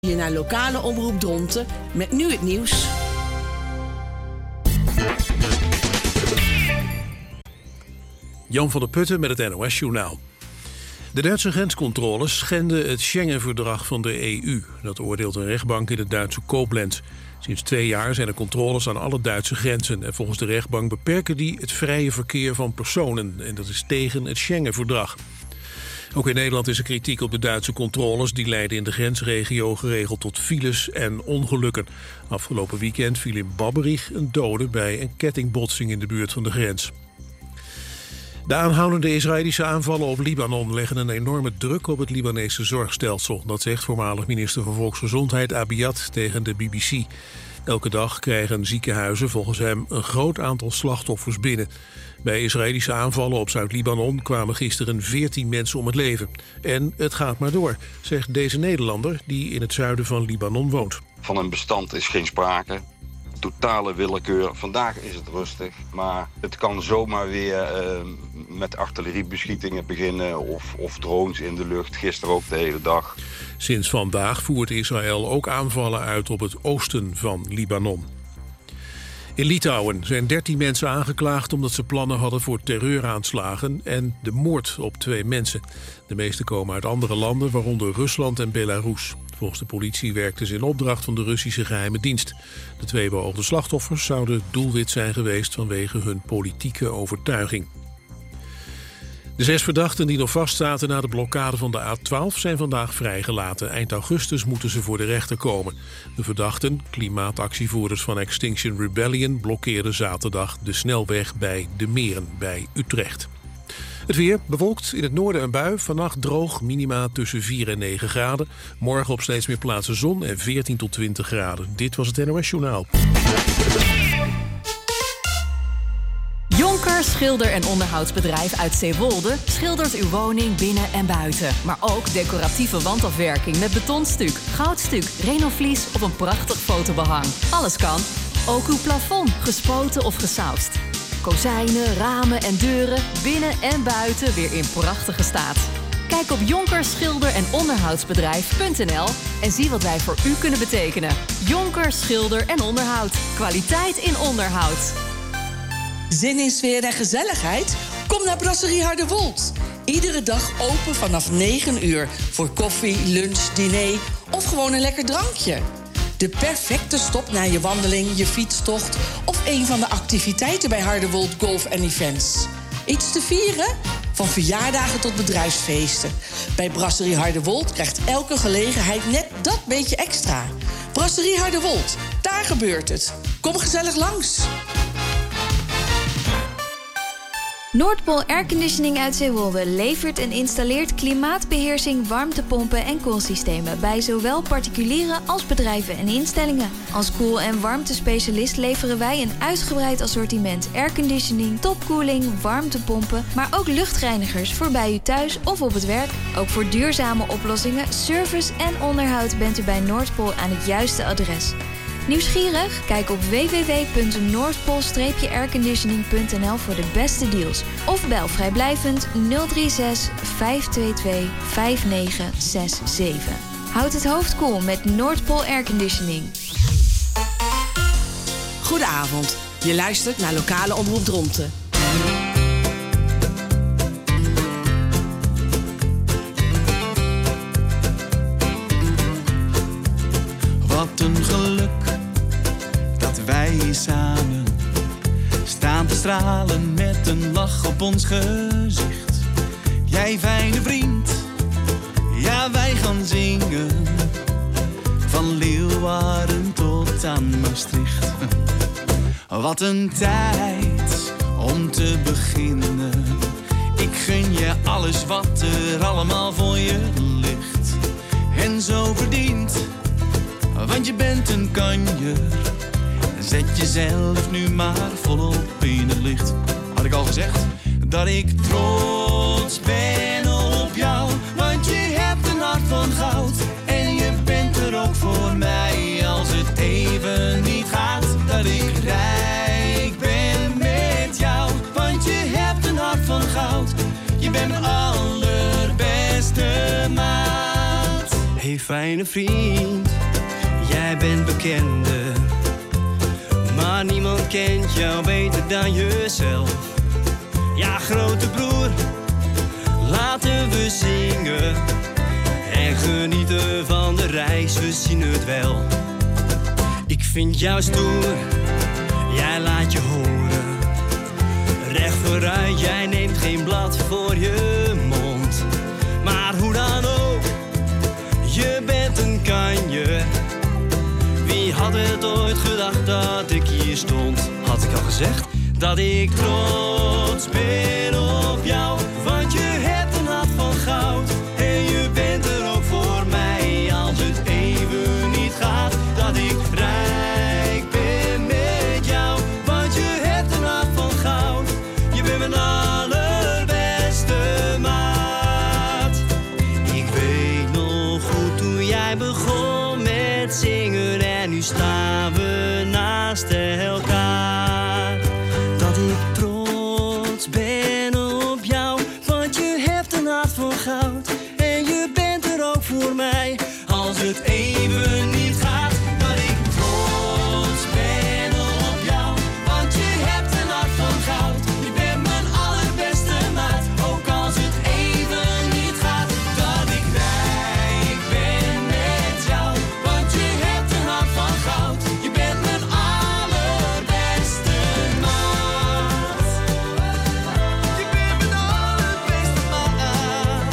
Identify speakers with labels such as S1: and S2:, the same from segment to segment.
S1: Je naar lokale omroep Dronten met nu het nieuws.
S2: Jan van der Putten met het NOS-journaal. De Duitse grenscontroles schenden het Schengen-verdrag van de EU. Dat oordeelt een rechtbank in het Duitse Koblenz. Sinds 2 jaar zijn er controles aan alle Duitse grenzen. En volgens de rechtbank beperken die het vrije verkeer van personen. En dat is tegen het Schengen-verdrag. Ook in Nederland is er kritiek op de Duitse controles. Die leiden in de grensregio geregeld tot files en ongelukken. Afgelopen weekend viel in Babberich een dode bij een kettingbotsing in de buurt van de grens. De aanhoudende Israëlische aanvallen op Libanon leggen een enorme druk op het Libanese zorgstelsel. Dat zegt voormalig minister van Volksgezondheid Abiad tegen de BBC. Elke dag krijgen ziekenhuizen volgens hem een groot aantal slachtoffers binnen. Bij Israëlische aanvallen op Zuid-Libanon kwamen gisteren 14 mensen om het leven. En het gaat maar door, zegt deze Nederlander die in het zuiden van Libanon woont.
S3: Van een bestand is geen sprake. Totale willekeur. Vandaag is het rustig, maar het kan zomaar weer met artilleriebeschietingen beginnen of drones in de lucht. Gisteren ook de hele dag.
S2: Sinds vandaag voert Israël ook aanvallen uit op het oosten van Libanon. In Litouwen zijn 13 mensen aangeklaagd omdat ze plannen hadden voor terreuraanslagen en de moord op 2 mensen. De meeste komen uit andere landen, waaronder Rusland en Belarus. Volgens de politie werkten ze in opdracht van de Russische geheime dienst. De 2 beoogde slachtoffers zouden doelwit zijn geweest vanwege hun politieke overtuiging. De 6 verdachten die nog vastzaten na de blokkade van de A12 zijn vandaag vrijgelaten. Eind augustus moeten ze voor de rechter komen. De verdachten, klimaatactievoerders van Extinction Rebellion, blokkeerden zaterdag de snelweg bij De Meren bij Utrecht. Het weer bewolkt, in het noorden een bui. Vannacht droog, minima tussen 4 en 9 graden. Morgen op steeds meer plaatsen zon en 14 tot 20 graden. Dit was het NOS Journaal.
S4: Jonker Schilder- en Onderhoudsbedrijf uit Zeewolde schildert uw woning binnen en buiten. Maar ook decoratieve wandafwerking met betonstuk, goudstuk, renovlies of een prachtig fotobehang. Alles kan. Ook uw plafond, gespoten of gesausd. Kozijnen, ramen en deuren, binnen en buiten weer in prachtige staat. Kijk op Jonker Schilder- en Onderhoudsbedrijf.nl en zie wat wij voor u kunnen betekenen. Jonker Schilder en Onderhoud. Kwaliteit in onderhoud.
S1: Zin in sfeer en gezelligheid? Kom naar Brasserie Harderwold. Iedere dag open vanaf 9 uur voor koffie, lunch, diner of gewoon een lekker drankje. De perfecte stop na je wandeling, je fietstocht of een van de activiteiten bij Harderwold Golf en Events. Iets te vieren? Van verjaardagen tot bedrijfsfeesten. Bij Brasserie Harderwold krijgt elke gelegenheid net dat beetje extra. Brasserie Harderwold, daar gebeurt het. Kom gezellig langs.
S5: Noordpool Airconditioning uit Zeewolde levert en installeert klimaatbeheersing, warmtepompen en koelsystemen bij zowel particulieren als bedrijven en instellingen. Als koel- en warmtespecialist leveren wij een uitgebreid assortiment airconditioning, topkoeling, warmtepompen, maar ook luchtreinigers voor bij u thuis of op het werk. Ook voor duurzame oplossingen, service en onderhoud bent u bij Noordpool aan het juiste adres. Nieuwsgierig? Kijk op www.noordpool-airconditioning.nl voor de beste deals. Of bel vrijblijvend 036 522 5967. Houd het hoofd koel met Noordpool Airconditioning.
S1: Goedenavond. Je luistert naar lokale omroep Dronten.
S6: Wat een geluk dat wij samen staan te stralen met een lach op ons gezicht. Jij fijne vriend, ja wij gaan zingen van Leeuwarden tot aan Maastricht. Wat een tijd om te beginnen. Ik gun je alles wat er allemaal voor je ligt. En zo verdiend, want je bent een kanjer. Zet jezelf nu maar volop in het licht. Had ik al gezegd dat ik trots ben op jou. Want je hebt een hart van goud. En je bent er ook voor mij als het even niet gaat. Dat ik rijk ben met jou. Want je hebt een hart van goud. Je bent mijn allerbeste maat. Hey fijne vriend,
S7: jij bent bekende. Maar niemand kent jou beter dan jezelf. Ja, grote broer, laten we zingen en genieten van de reis, we zien het wel. Ik vind jou stoer, jij laat je horen. Recht vooruit, jij neemt geen blad voor je mond. Maar hoe dan ook, je bent een kanje. Wie had het ooit gedacht dat ik hier stond? Had ik al gezegd dat ik trots ben op jou. Want je hebt een hart van goud en je bent er ook voor mij. Als het even niet gaat, dat ik rijk ben met jou. Want je hebt een hart van goud, je bent mijn allerbeste maat. Ik weet nog goed toen jij begon met zingen en nu staan we naast elkaar. Dat ik trots ben op jou, want je hebt een hart van goud en je bent er ook voor mij. Als het even niet gaat, dat ik trots ben op jou, want je hebt een hart van goud. Je bent mijn allerbeste maat, ook als het even niet gaat. Dat ik rijk ben met jou, want je hebt een hart van goud. Je bent mijn allerbeste maat. Je bent mijn allerbeste maat.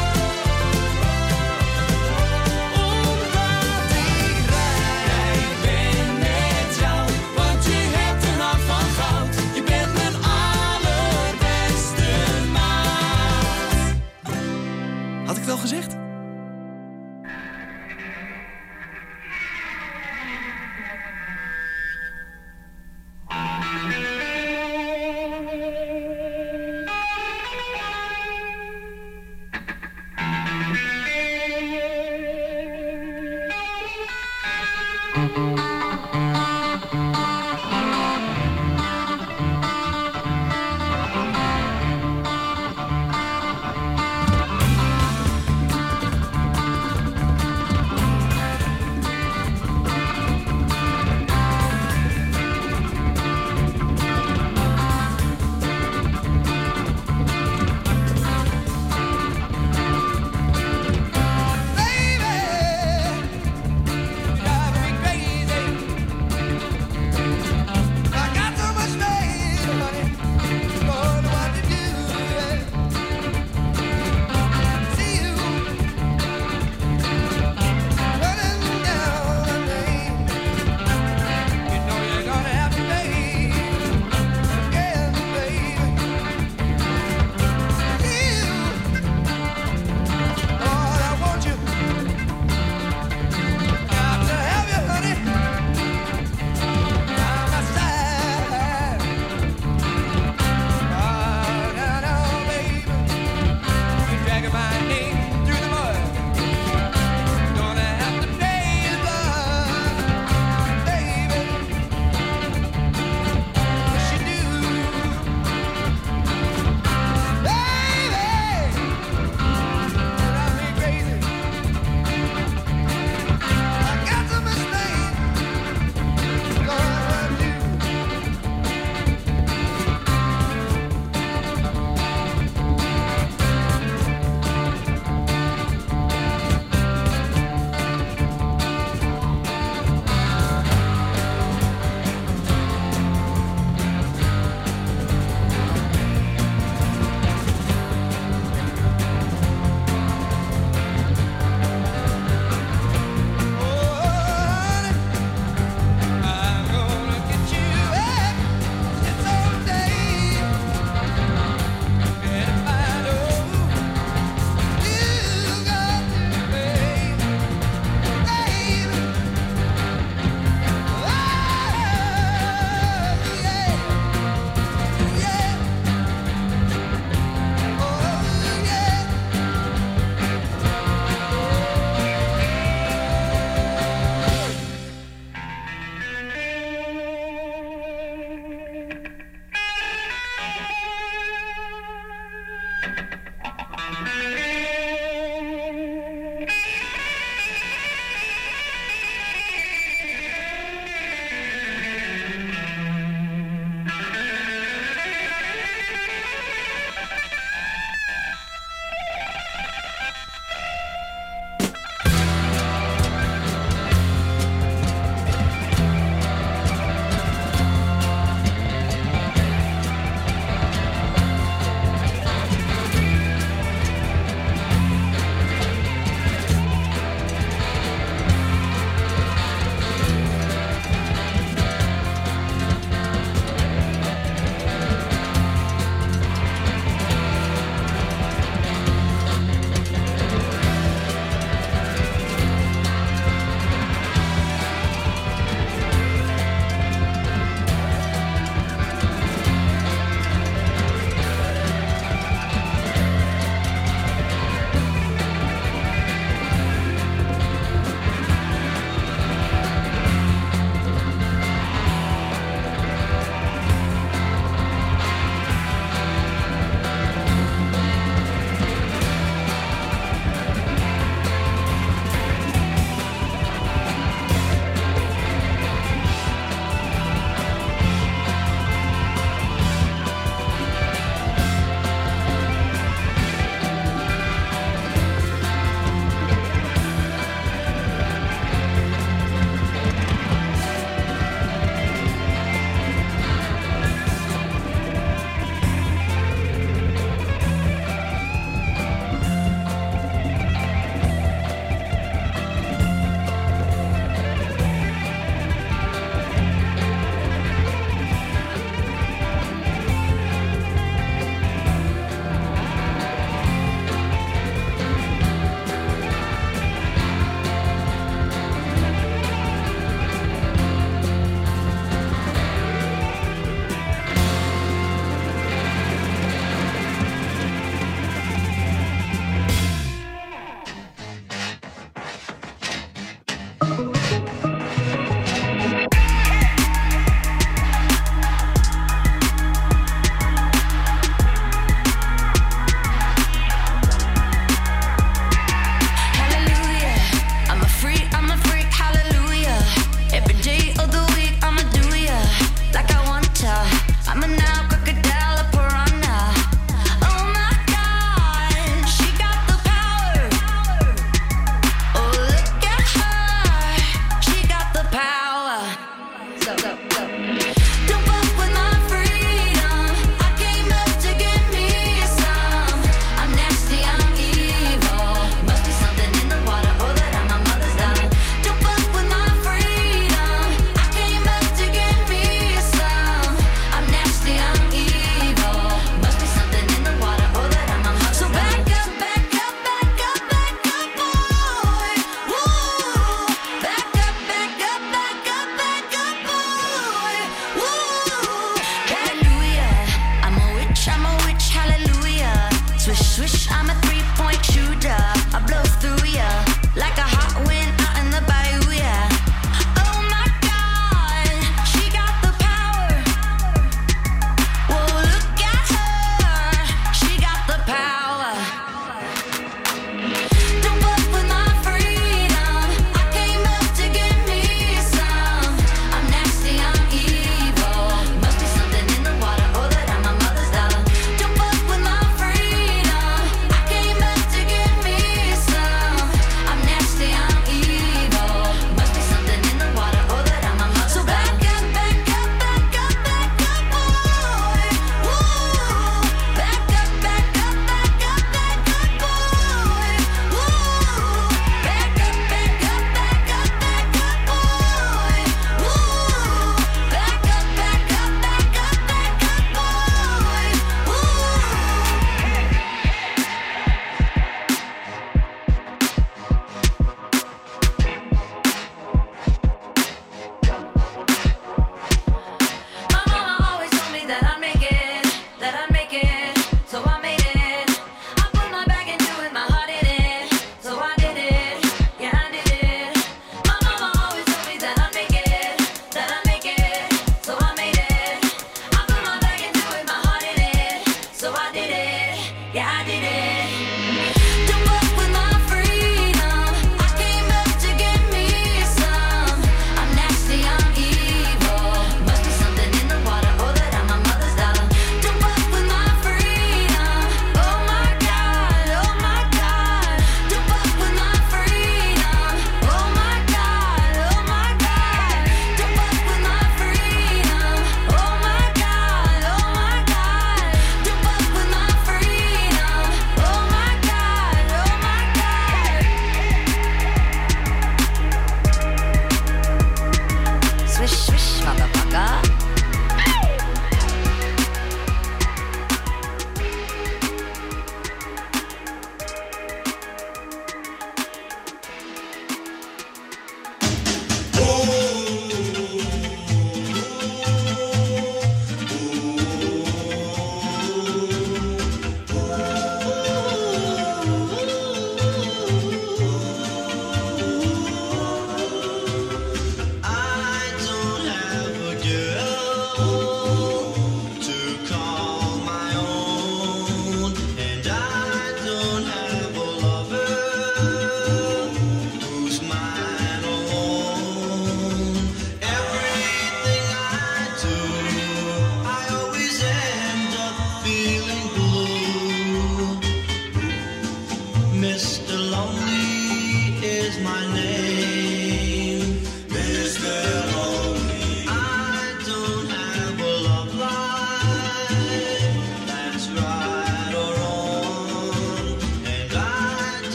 S7: Omdat ik rijk ben met jou, want je hebt een hart van goud. Je bent mijn allerbeste maat.
S6: Had ik het al gezegd?
S8: Baby, driving me crazy.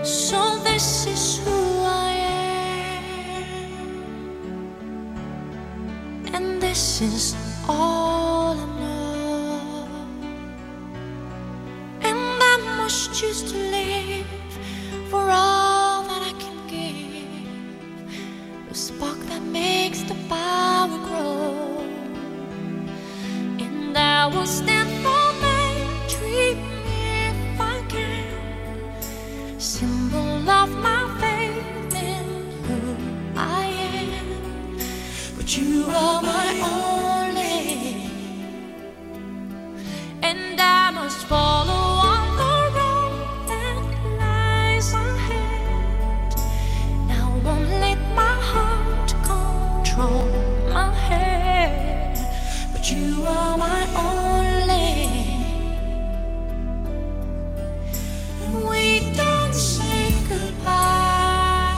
S8: So this is who I am, and this is all I know. And I must choose to live for all that I can give, the spark that makes the power grow. And I will stand for my dream if I can, symbol of my faith in who I am. But you are my only, and I must follow on the road that lies ahead. Now I won't let my heart control my head. But you are my only. We don't say goodbye.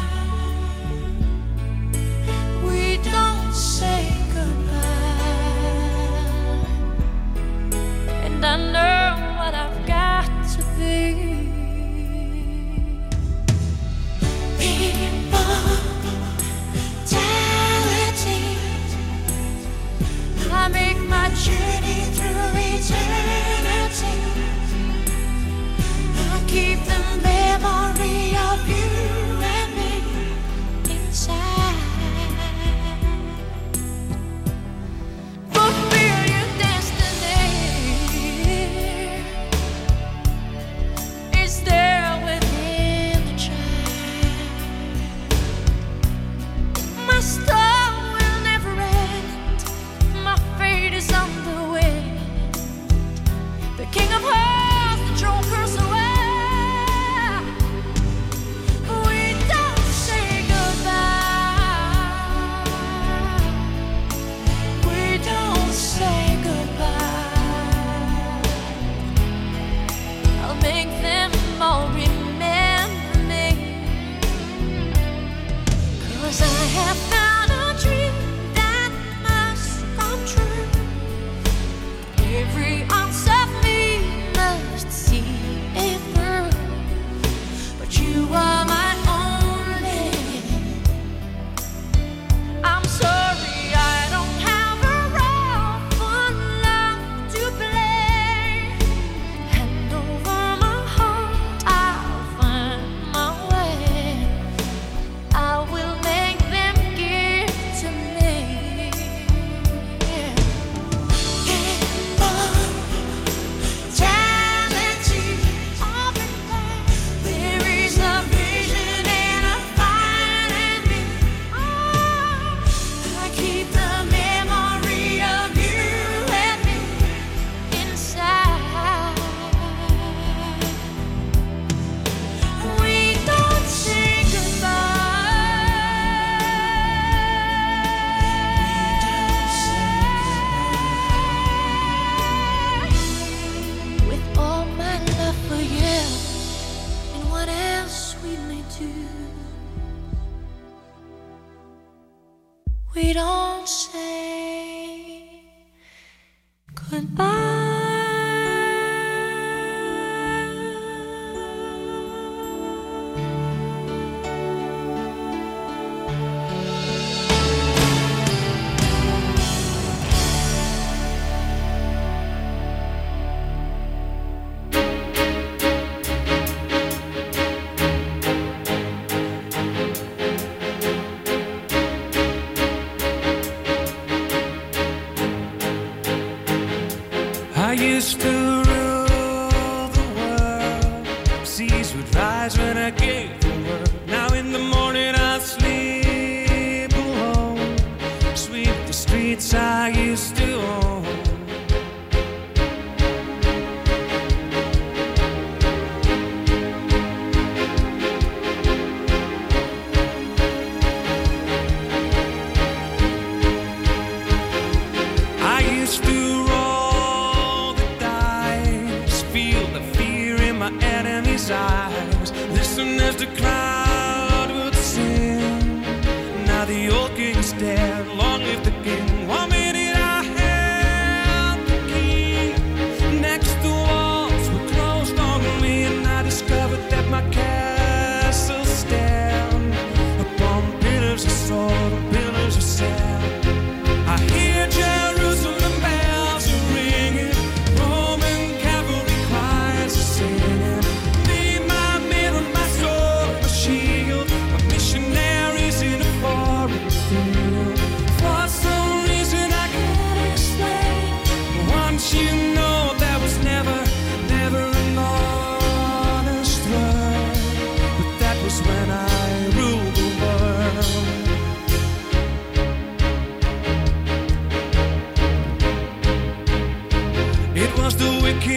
S8: We don't say goodbye. And I know what I've got to be. Immortality. I make my journey through eternity. I keep the memory of you and me inside. Fulfill your destiny is there within the child. My star will never end. My fate is on the wind. The King of Hearts, the throne curse away. We don't say goodbye. We don't say goodbye. I'll make them all remember me. 'Cause I have found a dream that must come true. Every ounce of me must see it through. But you are my only. I'm sorry I don't have a role for love to play. Hand over my heart, I'll find my way. I will make them give to me. Immortality, all in there. There is a vision and a fire in me. I keep the memory of you and me inside. We don't say goodbye. With all my love for you and what else we may do, we don't say goodbye.
S6: I used to rule the world. Seas would rise when I gave the word. Now in the morning I sleep alone. Sweep the streets I used to own. I used to roll the dice, feel the fear in my enemy's eyes. Listen as the crowd would sing. Now the old king's dead, long live the king. 1 minute I held the key. Next the walls were closed on me, and I discovered that my castle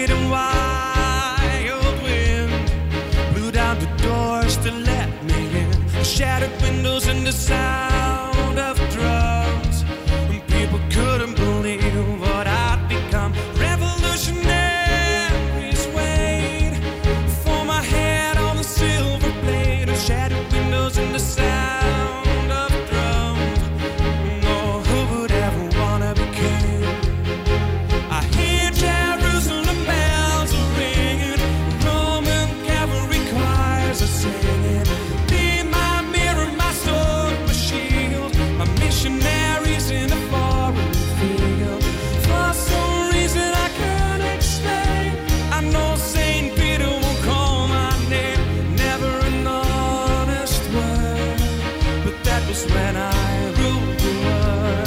S6: sweet and wild wind blew down the doors to let me in. Shattered windows and the sound of drums, and people couldn't believe what I'd become. Revolutionaries wait for my head on a silver plate. Shattered windows and the sound of drums. Oh, who would ever wanna be king? I hear Jerusalem bells are ringing, Roman cavalry choirs are singing. Be my mirror, my sword, my shield, my missionaries in a foreign field. For some reason I can't explain, I know Saint Peter won't call my name. Never an honest word, but that was when I ruled the world.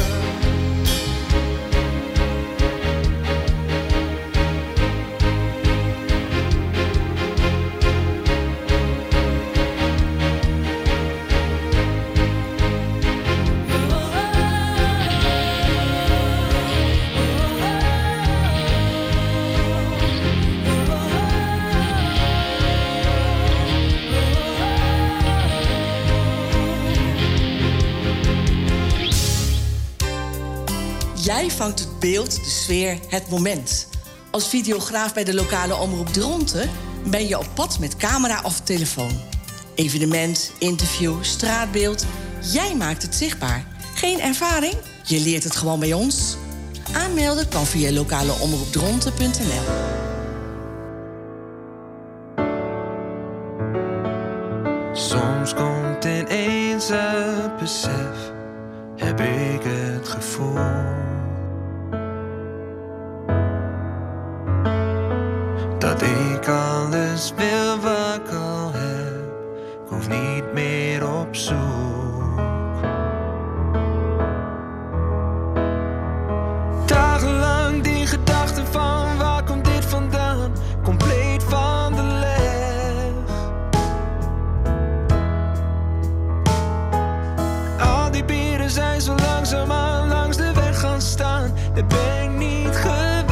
S1: Jij vangt het beeld, de sfeer, het moment. Als videograaf bij de lokale omroep Dronten ben je op pad met camera of telefoon. Evenement, interview, straatbeeld. Jij maakt het zichtbaar. Geen ervaring? Je leert het gewoon bij ons. Aanmelden kan via lokaleomroepdronten.nl.
S6: Soms komt ineens het besef, heb ik het gevoel dat ik alles wil wat ik al heb. Ik hoef niet meer op zoek. Dagenlang die gedachten van waar komt dit vandaan, compleet van de leg. Al die bieren zijn zo langzaamaan langs de weg gaan staan. Dat ben ik niet gewend.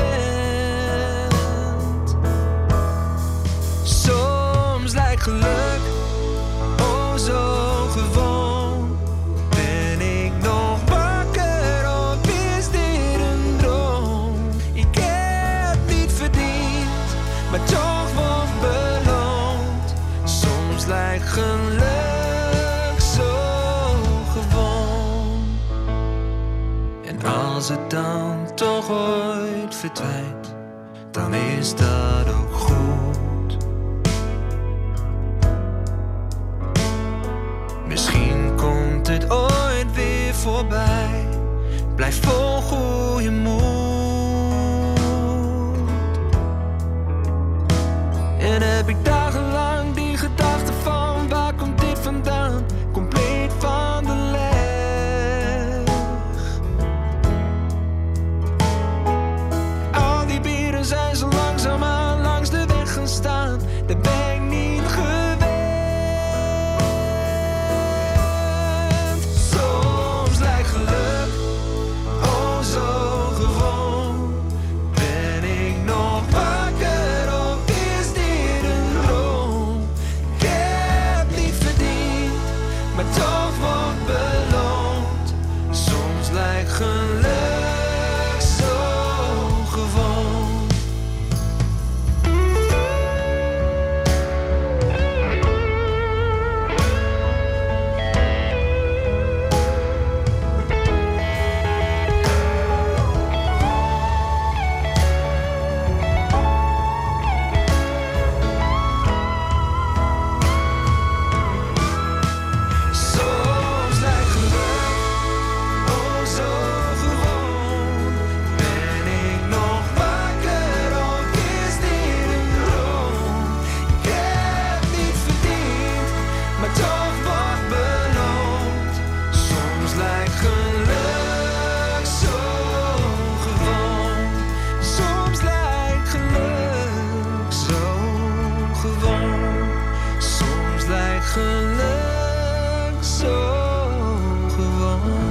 S6: Soms lijkt geluk oh zo gewoon. Ben ik nog wakker of is dit een droom? Ik heb niet verdiend, maar toch wordt beloond. Soms lijkt geluk zo gewoon. En als het dan toch ooit verdwijnt, dan is dat ook goed. Misschien komt het ooit weer voorbij. Blijf vol goede moed. En heb ik dagenlang die gedachte van waar komt dit vandaan, compleet van de leg. Al die bieren zijn zo langzaamaan langs de weg gaan staan. Dat ben ik niet gewend. Soms lijkt geluk oh zo gewoon. Ben ik nog wakker of is dit een droom? Ik heb niet verdiend, maar toch wordt beloond. Soms lijkt geluk zo gewoon. Soms lijkt geluk oh zo gewoon. Ben ik nog wakker of is dit een droom? Ik heb niet verdiend, maar toch wordt beloond. Soms lijkt geluk zo gewoon. Soms lijkt geluk zo gewoon. Soms lijkt geluk zo gewoon.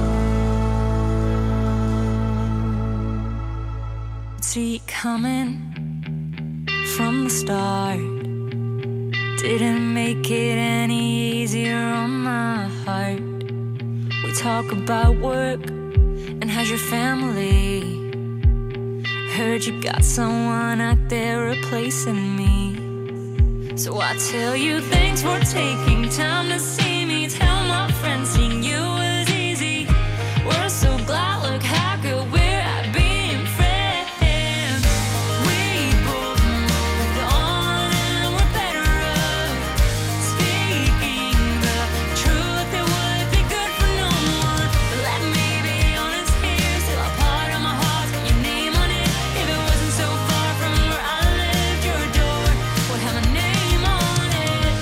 S8: See it coming,
S9: from the start. Didn't make it any easier on my heart. We talk about work and how's your family. Heard you got someone out there replacing me. So I tell you thanks for taking time to see me. Tell my friends seeing you was easy. We're so glad, look how good we're at being friends. We both moved on and we're better off. Speaking the truth, it would be good for no one. But let me be honest here, still a part of my heart's got your name on it. If it wasn't so far from where I lived, your door would have a name on it.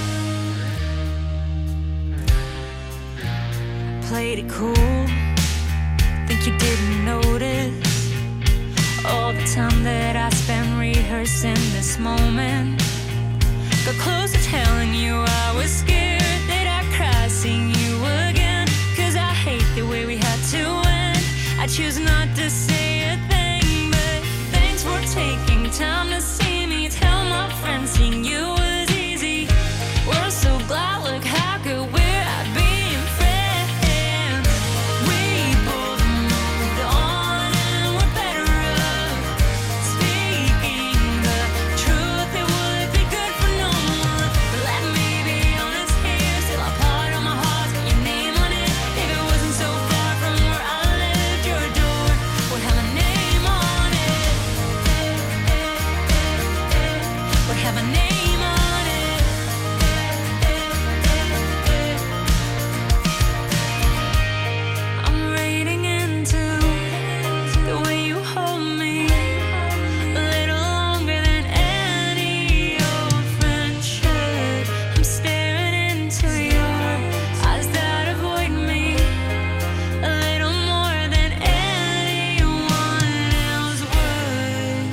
S9: Played it cool, think you didn't notice all the time that I spent rehearsing this moment. Got close to telling you I was scared that I'd cry seeing you again. Cause I hate the way we had to end. I choose not to say a thing, but thanks for taking time to see me. Tell my friends seeing you was easy. We're so glad, look how good we're at being friends. We both moved on and we're better off. Speaking the truth, it would be good for no one. But let me be honest here, still a part of my heart's got your name on it. If it wasn't so far from where I lived, your door would have a name on it. Would have a name on it. I'm reading into the way you hold me, a little longer than any old friend should. I'm staring into your eyes that avoid me, a little more than anyone else would.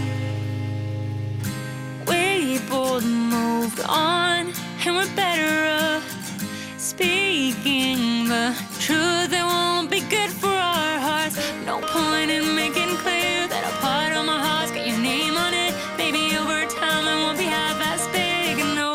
S9: We both moved on and we're better off. Speaking the truth, it won't be good for our hearts. No point in making clear that a part of my heart's got your name on it. Maybe over time it won't be half as big, no.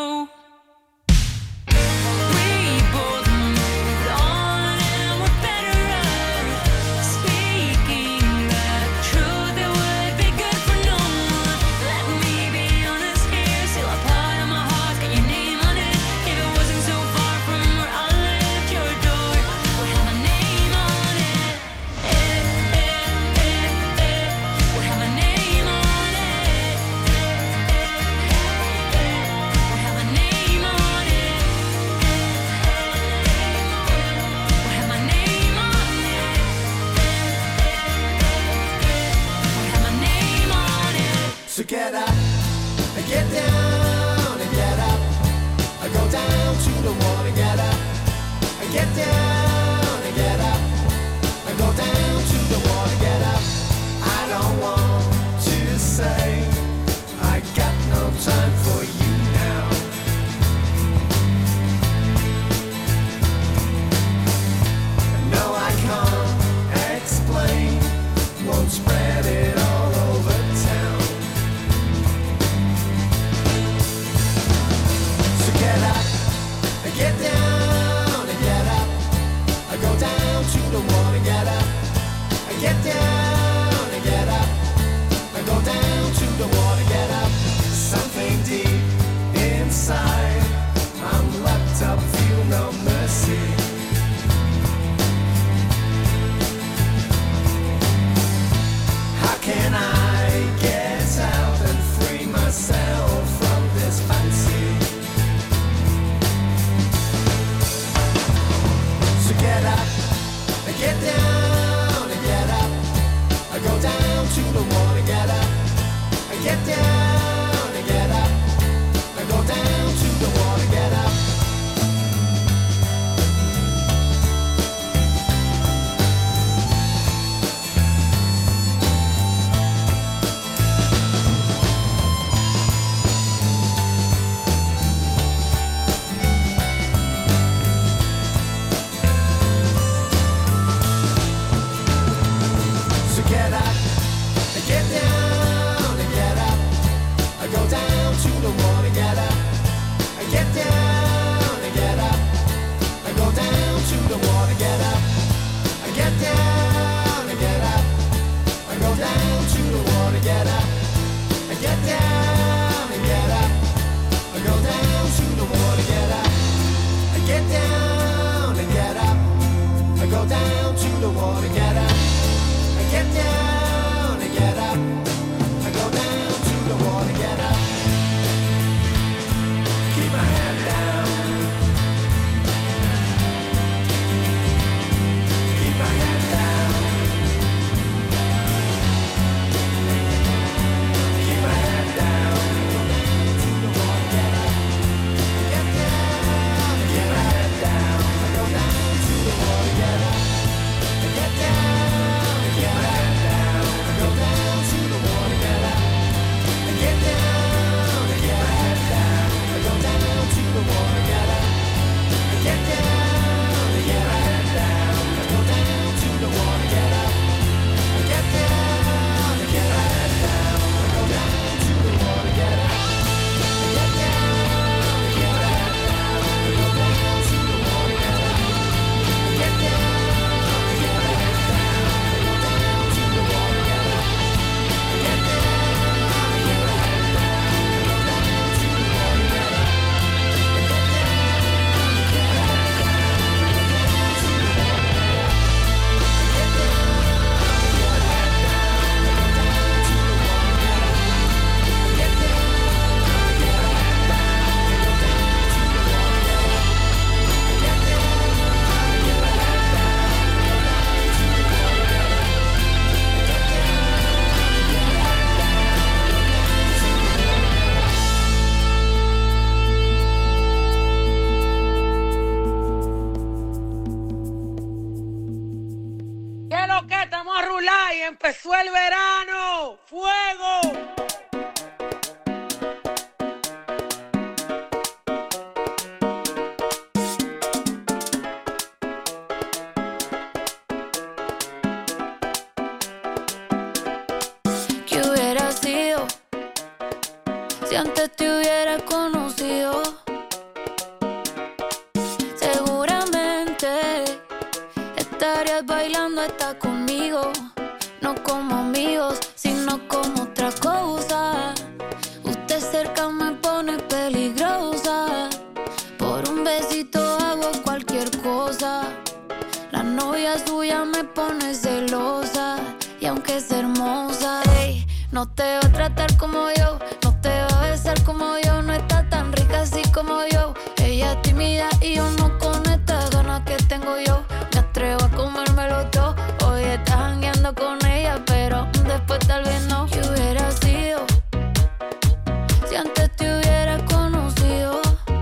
S9: We both moved on and we're better off. Speaking the truth, it would be good for no one. Let me be honest here, still a part of my heart's got your name on it. If it wasn't so far from where I lived, your door would have a name on it. Would have a name on it. Would have a name on it. Would have my name on it. Would have my name on it.
S10: So get up, and get down, and get up. I go down to the water, get up, and get down, and get up. I go down to the water, get up. I don't want to say I got no time for you now. No, I can't explain, won't spread it all over town. So get up, and get down, and get up.
S11: empezó el verano. ¡Fuego!
S12: ¿Qué hubiera sido si antes te hubiera conocido? Seguramente estarías bailando hasta conmigo, no como amigos, sino como otra cosa. Usted cerca me pone peligrosa, por un besito hago cualquier cosa. La novia suya me pone celosa, y aunque es hermosa, ey, no te va a tratar como yo, no te va a besar como yo, no está tan rica así como yo. Ella es tímida y yo no con estas ganas que tengo yo. Me atrevo a comérmelo todo. Hoy estás jangueando con ella, pero después tal vez no. ¿Qué hubiera sido si antes te hubiera conocido?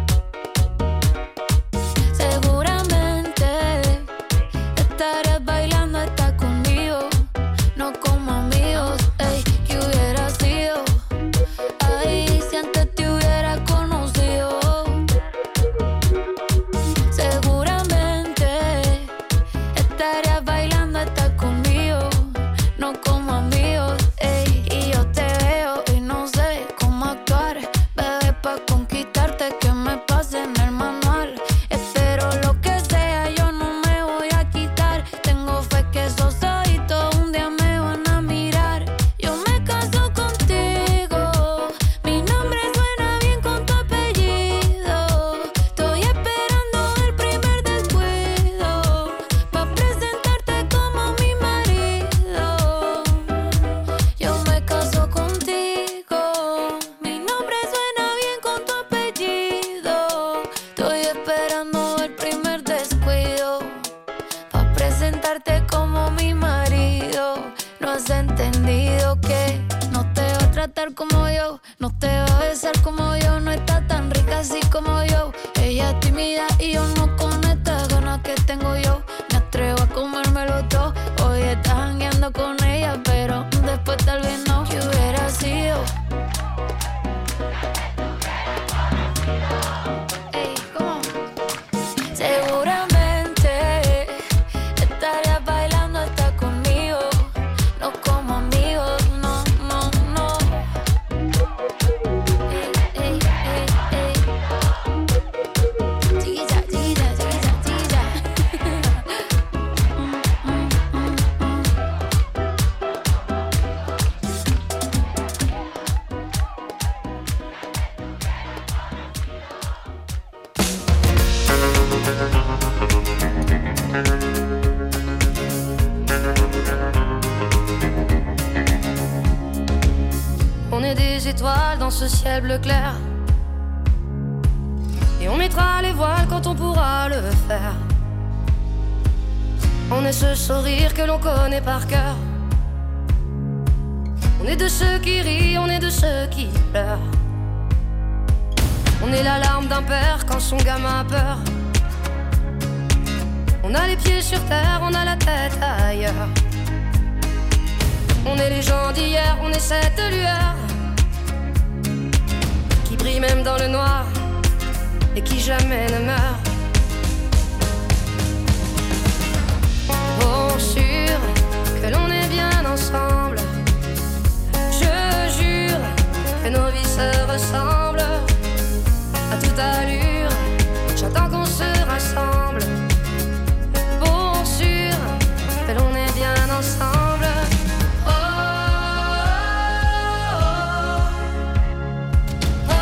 S12: Seguramente estarías bailando hasta conmigo, no como amigos. Ey, ¿qué hubiera sido? Ay, si antes te hubiera conocido. Seguramente estarías bailando hasta conmigo, no como amigos. Ey, y yo te veo y no sé cómo actuar, bebé, pa' conquistarte que me pase en el manual. Espero lo que sea, yo no me voy a quitar. Tengo fe que esos ojitos un día me van a mirar. Yo me caso contigo, mi nombre suena bien con tu apellido. Estoy esperando el primer descuido pa' presentarte como mi marido. Yo me caso contigo, mi nombre suena bien con tu apellido. Estoy esperando el primer descuido pa' presentarte como mi marido. No has entendido que no te va a tratar como yo, no te va a besar como yo, no está tan rica así como yo. Ella es tímida y yo no con estas ganas que tengo yo. Me atrevo a comérmelo todo. Hoy estás jangueando con ella, pero después tal vez no. ¿Qué hubiera sido? Ey, ¿cómo? Seguramente estarías bailando hasta conmigo, no como amigos, no, no, no. Ey, ey, ey, ey. Chiquilla, chiquilla, chiquilla, chiquilla.
S13: On est des étoiles dans ce ciel bleu clair, et on mettra les voiles quand on pourra le faire. On est ce sourire que l'on connaît par cœur. On est de ceux qui rient, on est de ceux qui pleurent. On est la larme d'un père quand son gamin a peur. On a les pieds sur terre, on a la tête ailleurs. On est les gens d'hier, on est cette lueur qui brille même dans le noir et qui jamais ne meurt. Pour sûr que l'on est bien ensemble, je jure que nos vies se ressemblent. À toute allure, j'attends qu'on se rassemble. Pour sûr que l'on est bien ensemble. Oh, oh,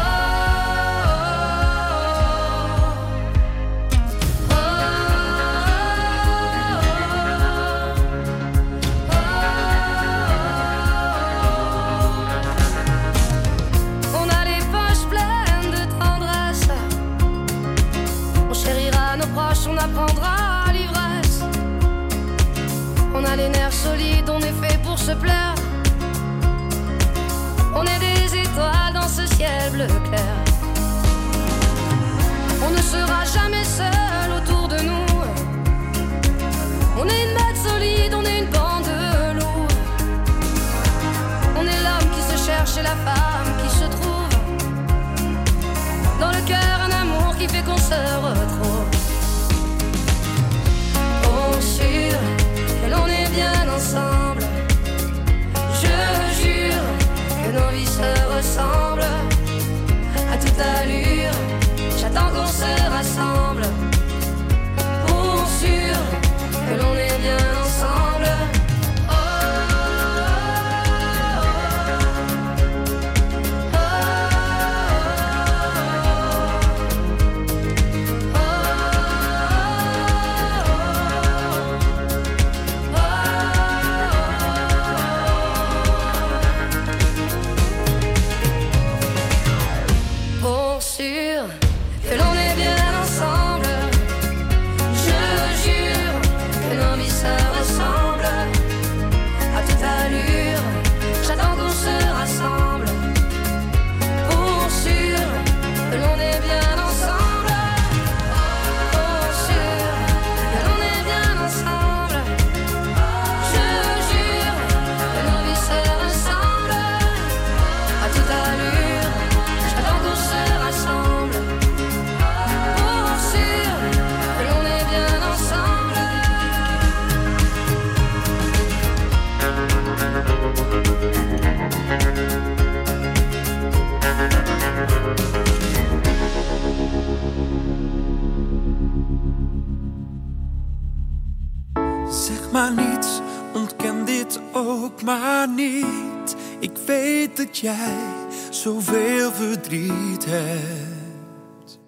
S13: oh, oh. On a les poches pleines de tendresse. On chérira nos proches, on apprendra l'ivresse. On a les nerfs solides, on est fait pour se plaire. On est des étoiles dans ce ciel bleu clair. On ne sera jamais seul autour de nous. On est une bête solide, on est une bande de loups. la femme qui se trouve dans le cœur, un amour qui fait qu'on se retrouve. Oh, sûr que l'on est bien ensemble. Je jure que nos vies se ressemblent à toute allure. J'attends qu'on se rassemble pour sûr que l'on est bien ensemble.
S6: Zeg maar niets, ontken dit ook maar niet. Ik weet dat jij zoveel verdriet hebt.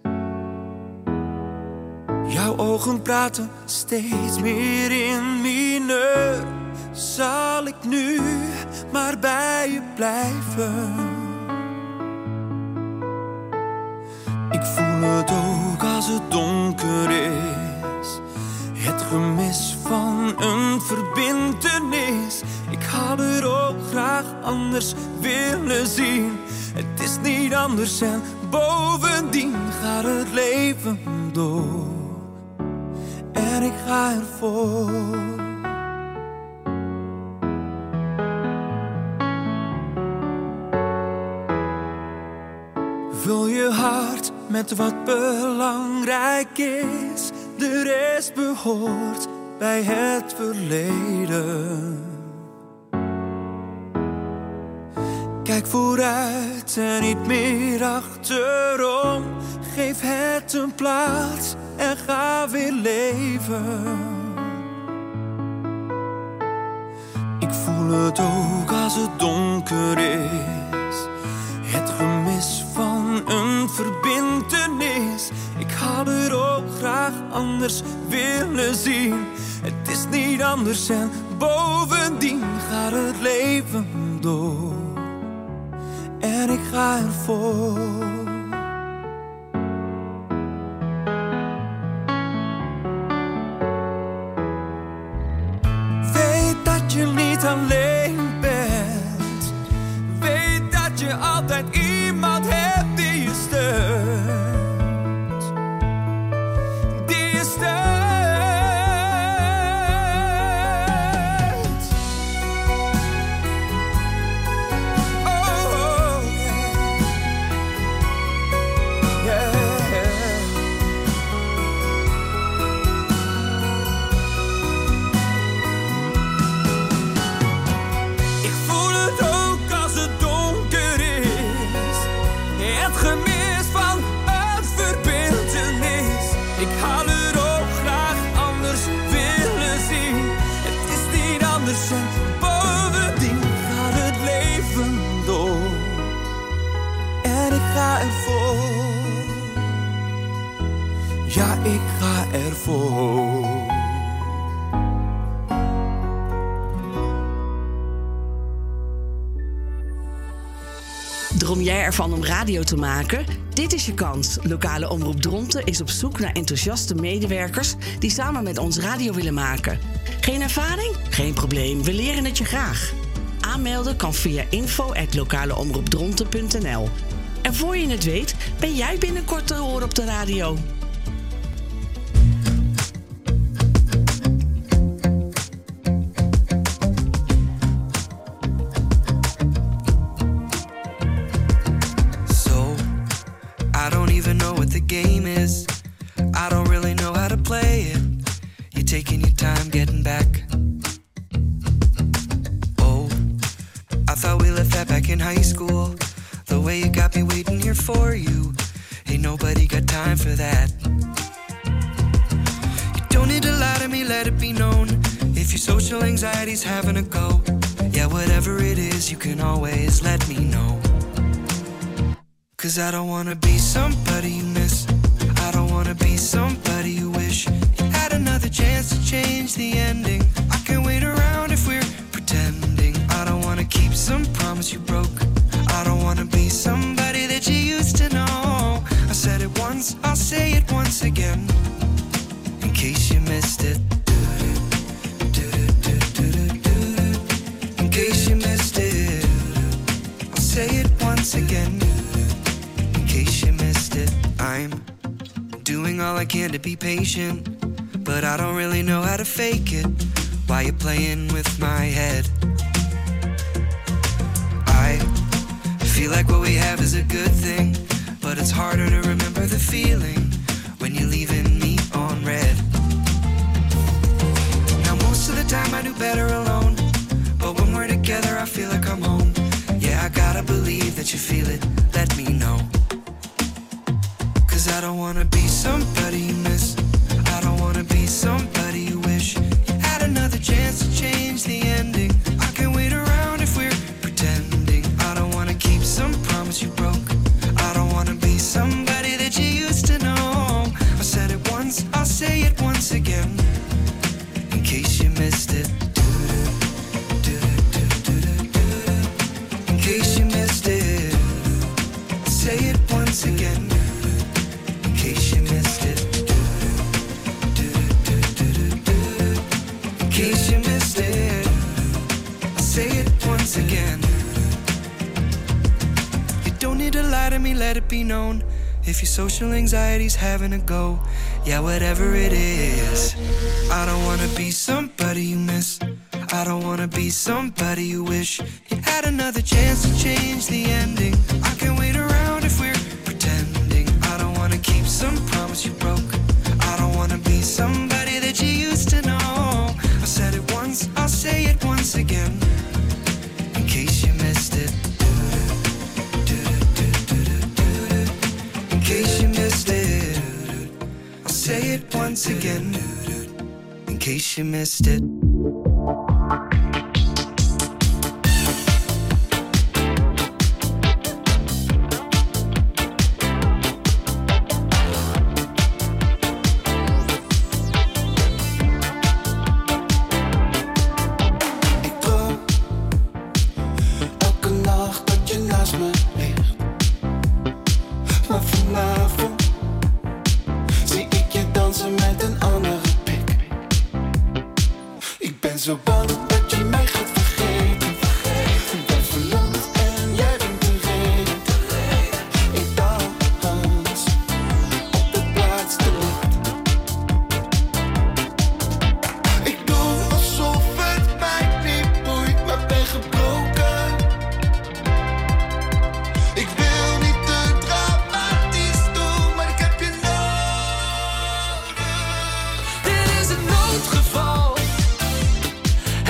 S6: Jouw ogen praten steeds meer in mineur. Zal ik nu maar bij je blijven? Ik voel het ook als het donker is. Het gemis van een verbintenis. Ik had het ook graag anders willen zien. Het is niet anders en bovendien gaat het leven door. En ik ga ervoor. Vul je hart met wat belangrijk is. De rest behoort bij het verleden. Kijk vooruit en niet meer achterom. Geef het een plaats en ga weer leven. Ik voel het ook als het donker is. Het gemis van een verbintenis. Ik had het ook graag anders willen zien. Het is niet anders en bovendien gaat het leven door. En ik ga ervoor. Weet dat je niet alleen bent. Weet dat je altijd iemand hebt die je steunt. Die je steunt. Oh, yeah. Ik voel het ook als het donker is. Het gemis van een verbintenis. Ik had het ook graag anders willen zien. Het is niet anders en bovendien gaat het leven door. En ik ga ervoor. Ja, ik ga ervoor.
S1: Droom jij ervan om radio te maken? Dit is je kans. Lokale Omroep Dronten is op zoek naar enthousiaste medewerkers die samen met ons radio willen maken. Geen ervaring? Geen probleem, we leren het je graag. Aanmelden kan via info@lokaleomroepdronten.nl. En voor je het weet, ben jij binnenkort te horen op de radio.
S6: game is. I don't really know how to play it. You're taking your time getting back. Oh, I thought we left that back in high school. The way you got me waiting here for you. Ain't nobody got time for that. You don't need to lie to me, let it be known. If your social anxiety's having a go, yeah, whatever it is, you can always let me know. 'Cause I don't wanna be somebody you miss. I don't wanna be somebody you wish you had another chance to change the ending. I can't wait around if we're pretending. I don't wanna keep some promise you broke. I don't wanna be somebody that you used to know. I said it once, I'll say it once again, in case you missed it. In case you missed it, I'll say it once again, in case you missed it. I'm doing all I can to be patient, but I don't really know how to fake it. Why you playing with my head? I feel like what we have is a good thing, but it's harder to remember the feeling when you're leaving me on red. Now most of the time I do better alone, but when we're together I feel like I'm home. Yeah, I gotta believe that you feel it, let me know. 'Cause I don't wanna be somebody you miss. I don't wanna be somebody you wish you had another chance to change the ending. I can't wait around if we're pretending. I don't wanna keep some promise you broke. I don't wanna be somebody that you used to know. I said it once, I'll say it once again, in case you missed it. In case you missed it, I'll say it once again, in case you missed it. In case you missed it, I'll say it once again. You don't need to lie to me, let it be known. If your social anxiety's having a go, yeah, whatever it is. I don't wanna be somebody you miss. I don't wanna be somebody you wish you had another chance to change the ending. I can't wait around if we're pretending. I don't wanna keep some promise you broke. I don't wanna be somebody that you used to know. I said it once, I'll say it once again, in case you missed it. In case you missed it, I'll say it once again, in case you missed it.
S10: Zo bang dat je mij gaat vergeten. Ik ben verlamd en jij bent te reden. Ik dans op de plaats te licht. Ik doe alsof het mij niet boeit, maar ben gebroken. Ik wil niet te dramatisch doen, maar ik heb je nodig. Dit is een noodgeval.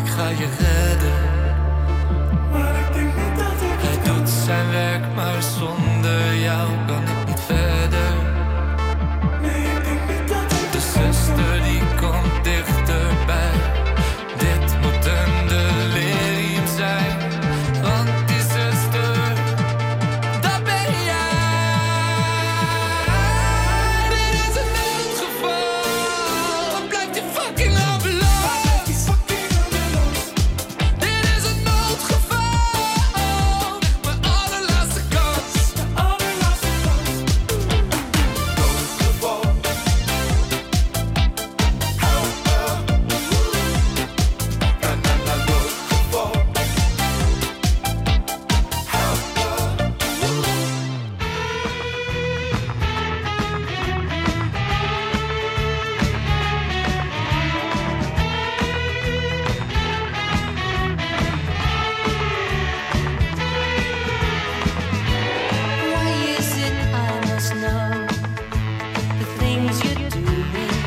S14: ik ga je redden. Maar ik denk niet dat ik Hij doet zijn werk, maar zonder jou kan ik niet verder. Nee, ik denk niet dat ik De zuster die komt dichterbij. Dit moet een delirium zijn. Want die zuster, dat ben jij. Dit is een noodgeval. Wat blijft je fucking ambulant? Dit is een noodgeval. Mijn allerlaatste kans.
S9: Why is it I must know the things you're doing?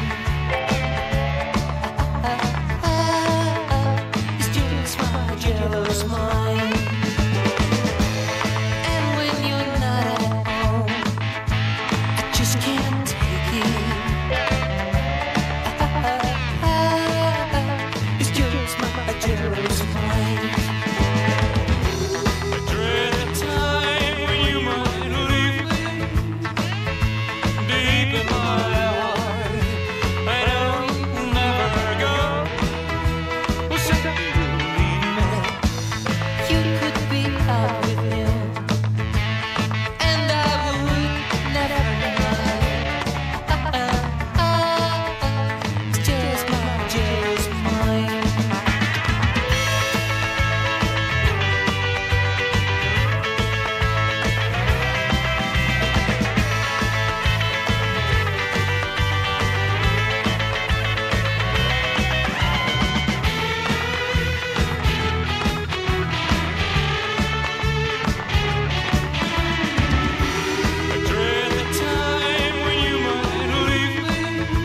S9: It's just my jealous mind. And when you're not at home, I just can't take it. It's just my jealous mind.
S14: Dread the time when you might leave me deep in my heart. I know you'll never go. Well, say that you'll leave me.
S9: You could be out with him, and I would never mind. It's just my jealous mind.
S14: I dread the time when you might leave me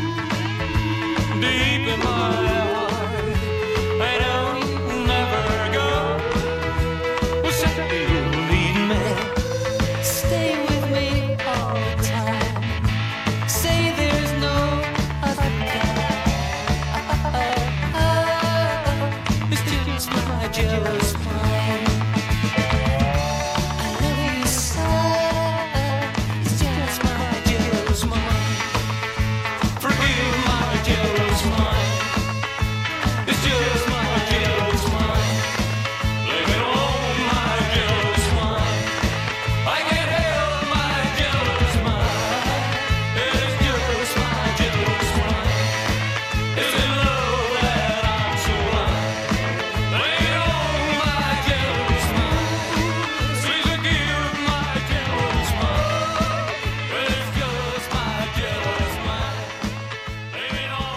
S14: deep in my heart. I know you'll never go. Well, say that you'll leave me.
S9: Stay with me all the time. Say there's no other guy. It's just my jealous mind. I love you so. It's just my jealous mind.
S14: Forgive my jealous mind. It's just my jealous mind. Blame it on my jealous mind. I can't help my jealous mind. It's just my jealous mind. Is it love that I'm so blind? Blame it on my jealous mind. Please forgive my jealous mind. It's just my jealous mind. Blame it on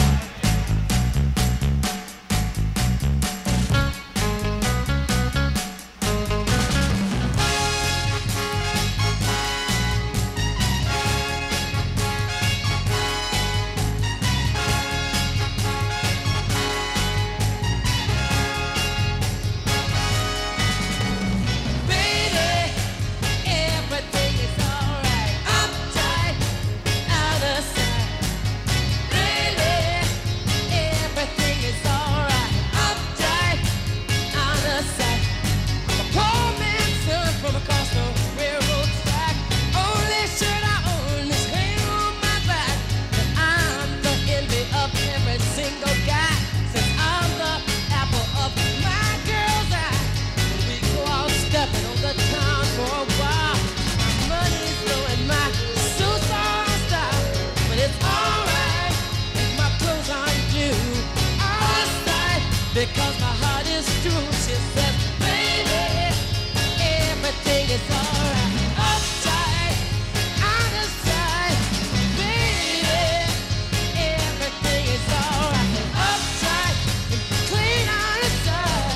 S8: Baby, everything is alright. I'm tight, out of sight. Really, everything is alright. I'm tight, out of sight. I'm a poor man's son from across the railroad track. Only shirt I own is hanging on my back. But I'm the envy of every single guy. Since I'm the apple of my girl's eye. We go out stepping on the town for a while. My money's low and my suits are on style. But it's alright if my clothes aren't new. Alright, because my heart is true. She says, baby, everything is alright. Uptight, out of sight. Baby, everything is alright. Uptight, and clean out of sight.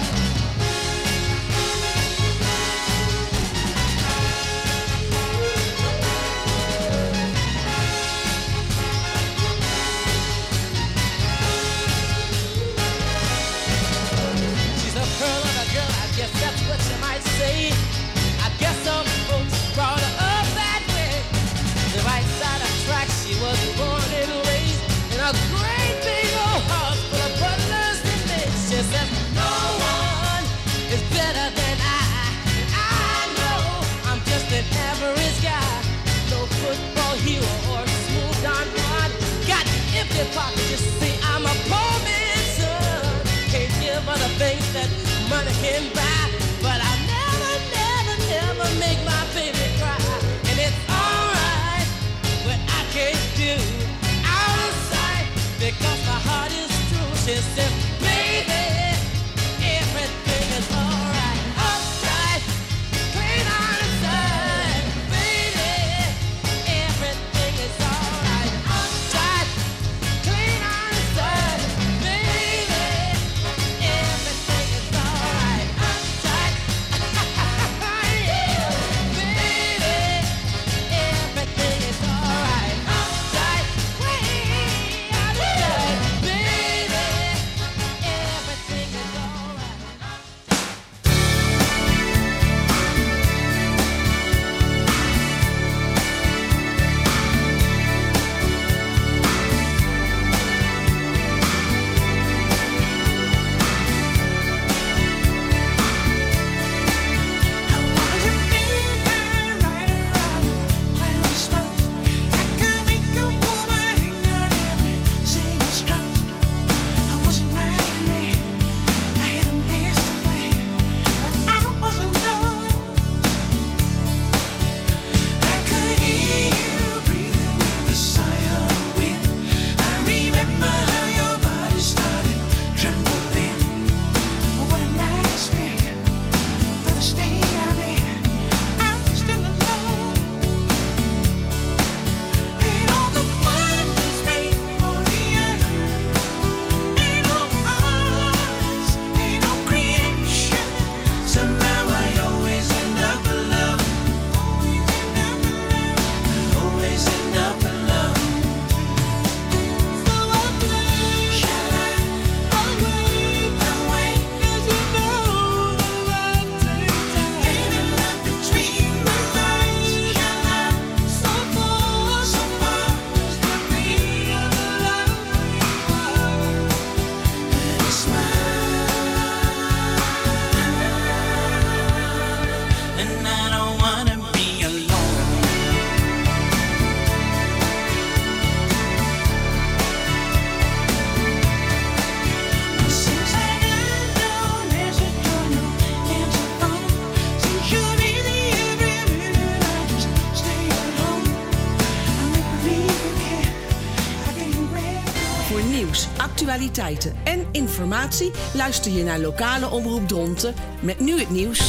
S15: empty pocket. You see, I'm a poor man's son. Can't give her the things that money can buy. But I never make my baby cry. And it's alright when I can't do out of sight because my heart is true. She says, baby, everything is alright. Uptight, clean on the side. Baby, everything is alright. Uptight, clean on the side. Baby, everything is alright. Uptight, yeah. Baby, everything is alright. Uptight, way out of sight. Baby, everything is alright.
S6: And I don't wanna be alone. Since I got down, there's a door, no answer phone. Since you're busy every minute, I just stay alone. I make believe you care. I can read.
S1: Voor nieuws, actualiteiten en informatie luister je naar lokale omroep Dronten met nu het nieuws.